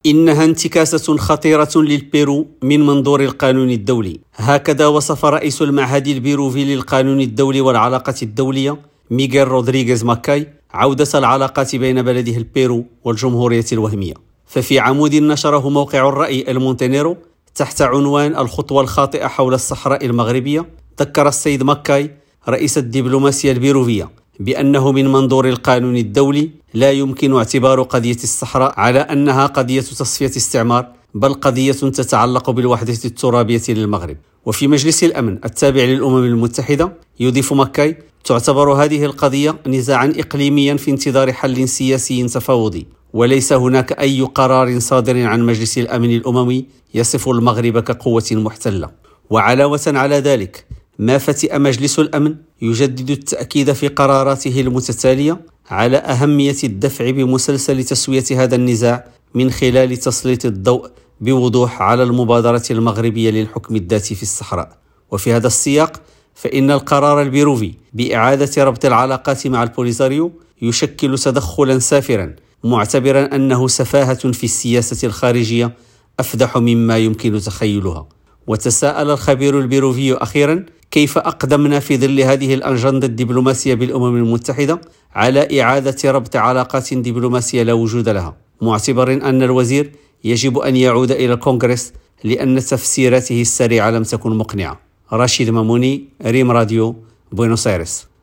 إنها انتكاسة خطيرة للبيرو من منظور القانون الدولي. هكذا وصف رئيس المعهد البيروفي للقانون الدولي والعلاقة الدولية ميغيل رودريغيز ماكاي عودة العلاقات بين بلده البيرو والجمهورية الوهمية. ففي عمود نشره موقع الرأي المونتينيرو تحت عنوان الخطوة الخاطئة حول الصحراء المغربية، ذكر السيد ماكاي رئيس الدبلوماسية البيروفية بأنه من منظور القانون الدولي لا يمكن اعتبار قضية الصحراء على أنها قضية تصفية استعمار، بل قضية تتعلق بالوحدة الترابية للمغرب. وفي مجلس الأمن التابع للأمم المتحدة يضيف ماكاي تعتبر هذه القضية نزاعا إقليميا في انتظار حل سياسي تفاوضي، وليس هناك أي قرار صادر عن مجلس الأمن الأممي يصف المغرب كقوة محتلة. وعلاوة على ذلك ما فتئ مجلس الأمن يجدد التأكيد في قراراته المتتالية على أهمية الدفع بمسلسل تسوية هذا النزاع من خلال تسليط الضوء بوضوح على المبادرة المغربية للحكم الذاتي في الصحراء. وفي هذا السياق فإن القرار البيروفي بإعادة ربط العلاقات مع البوليساريو يشكل تدخلا سافرا، معتبرا أنه سفاهة في السياسة الخارجية أفدح مما يمكن تخيلها. وتساءل الخبير البيروفي أخيرا كيف أقدمنا في ظل هذه الأجندة الدبلوماسية بالأمم المتحدة على إعادة ربط علاقات دبلوماسية لا وجود لها، معتبر أن الوزير يجب أن يعود إلى الكونغرس لأن تفسيراته السريعة لم تكن مقنعة. رشيد ماموني، ريم راديو، بوينوس آيرس.